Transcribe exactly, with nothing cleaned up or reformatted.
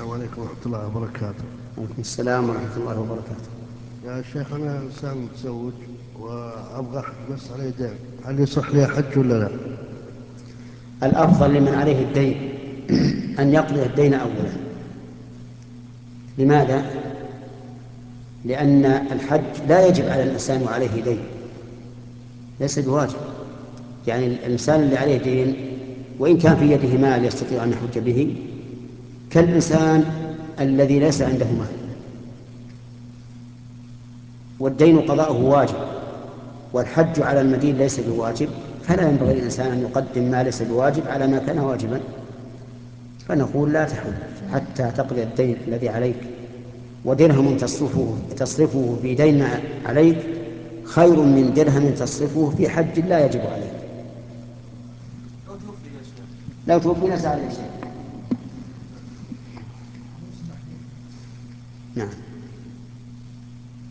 السلام عليكم ورحمة الله وبركاته. وعليكم السلام ورحمة الله وبركاته. يا شيخ أنا إنسان متزوج وأبغى أحج بس علي دين، هل يصح لي أحج ولا لا؟ الأفضل لمن عليه الدين أن يقضي الدين أولا. لماذا؟ لأن الحج لا يجب على الإنسان وعليه دين، ليس بواجب. يعني الإنسان اللي عليه دين وإن كان في يده مال يستطيع أن يحج به، كالإنسان الذي ليس عنده مال، والدين قضاؤه واجب والحج على المدين ليس بواجب، فلا ينبغي للإنسان أن يقدم ما ليس بواجب على ما كان واجبا. فنقول لا تحج حتى تقضي الدين الذي عليك، ودرهم تصرفه, تصرفه في دين عليك خير من درهم تصرفه في حج لا يجب عليك. لو توفي ليس عليه شيء. نعم.